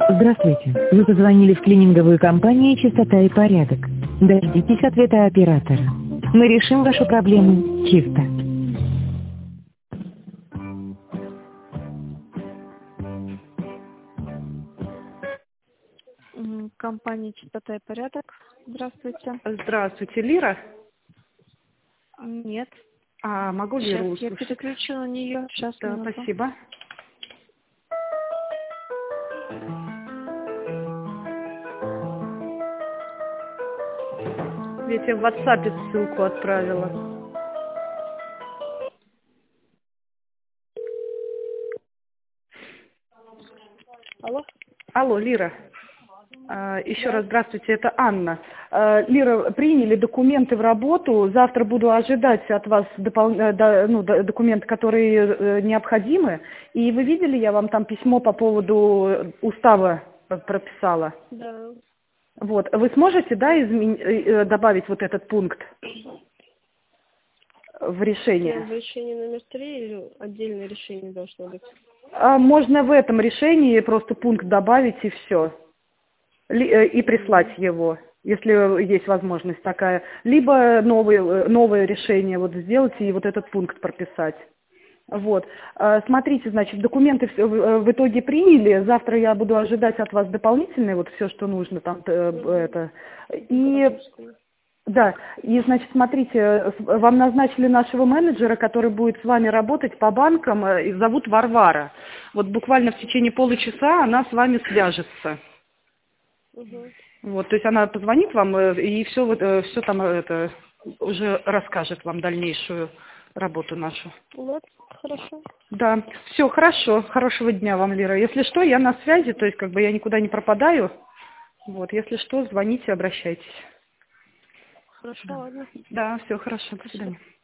Здравствуйте. Вы позвонили в клининговую компанию «Чистота и порядок». Дождитесь ответа оператора. Мы решим вашу проблему чисто. Компания «Чистота и порядок». Здравствуйте. Здравствуйте, Лира. Нет. А могу Лиру Сейчас я услышать? переключу на нее. Сейчас, Да, минуту. спасибо. Я тебе в WhatsApp ссылку отправила. Алло? Алло, Лира. Еще Да. раз здравствуйте, это Анна. Лира, приняли документы в работу. Завтра буду ожидать от вас документы, которые необходимы. И вы видели, я вам там письмо по поводу устава прописала. Да. Вот. Вы сможете, да, добавить вот этот пункт в решение? В решении номер 3 или отдельное решение должно быть? Можно в этом решении просто пункт добавить и все. И прислать его, если есть возможность такая. Либо новое решение вот сделать и вот этот пункт прописать. Вот. Смотрите, значит, документы в итоге приняли. Завтра я буду ожидать от вас дополнительное, вот все, что нужно там, это. И да, и, значит, смотрите, вам назначили нашего менеджера, который будет с вами работать по банкам, и зовут Варвара. Вот буквально в течение получаса она с вами свяжется. Угу. Вот, то есть она позвонит вам и все, все там это уже расскажет вам дальнейшую работу нашу. Вот, хорошо. Да, все, хорошо, хорошего дня вам, Лира. Если что, я на связи, то есть как бы я никуда не пропадаю. Вот, если что, звоните, обращайтесь. Хорошо, Да, ладно. да, все, хорошо, до Спасибо. свидания.